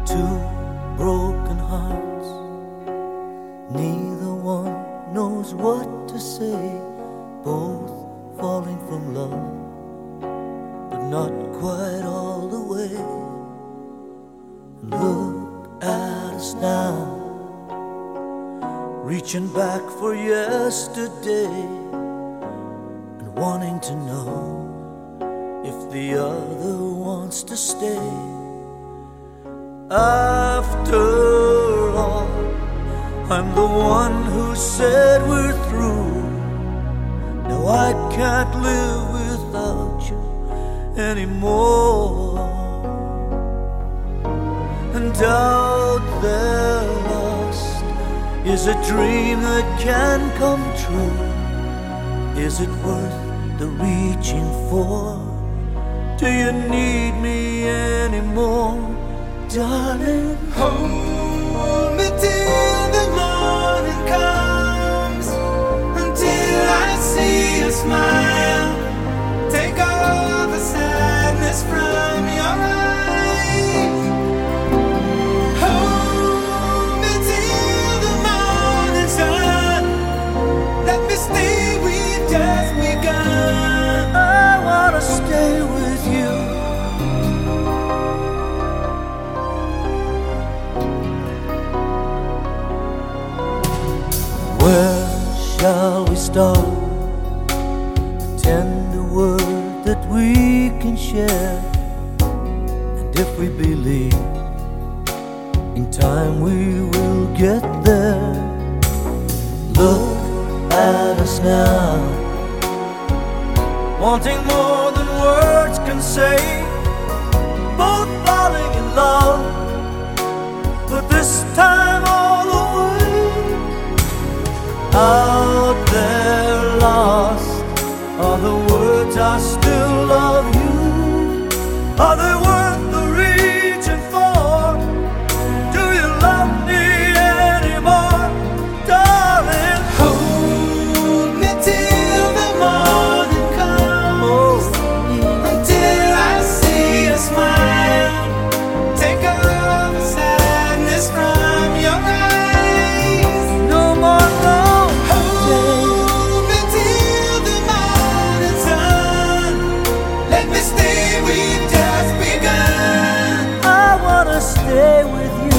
Two broken hearts, neither one knows what to say, both falling from love, but not quite all the way. Look at us now, reaching back for yesterday, and wanting to know if the other wants to stay. After all, I'm the one who said we're through. Now I can't live without you anymore. And out there lost is a dream that can come true. Is it worth the reaching for? Do you need me anymore, darling? Hold me till the morning comes, until I see a smile. Take all the sadness from your eyes. Hold me till the morning sun. Let me stay, we've just begun. I wanna stay with you. Where shall we start? A tender word that we can share. And if we believe, in time we will get there. Look at us now, wanting more than words can say, both falling in love, but this time all the way. Out there lost are the words I still love you. Are they worth the reaching for? Do you love me anymore, darling? Hold me till the morning comes, until I see a smile. Take all the sadness from your eyes. No more long Hold me till the morning sun. Let me stay, we've just begun. I wanna stay with you.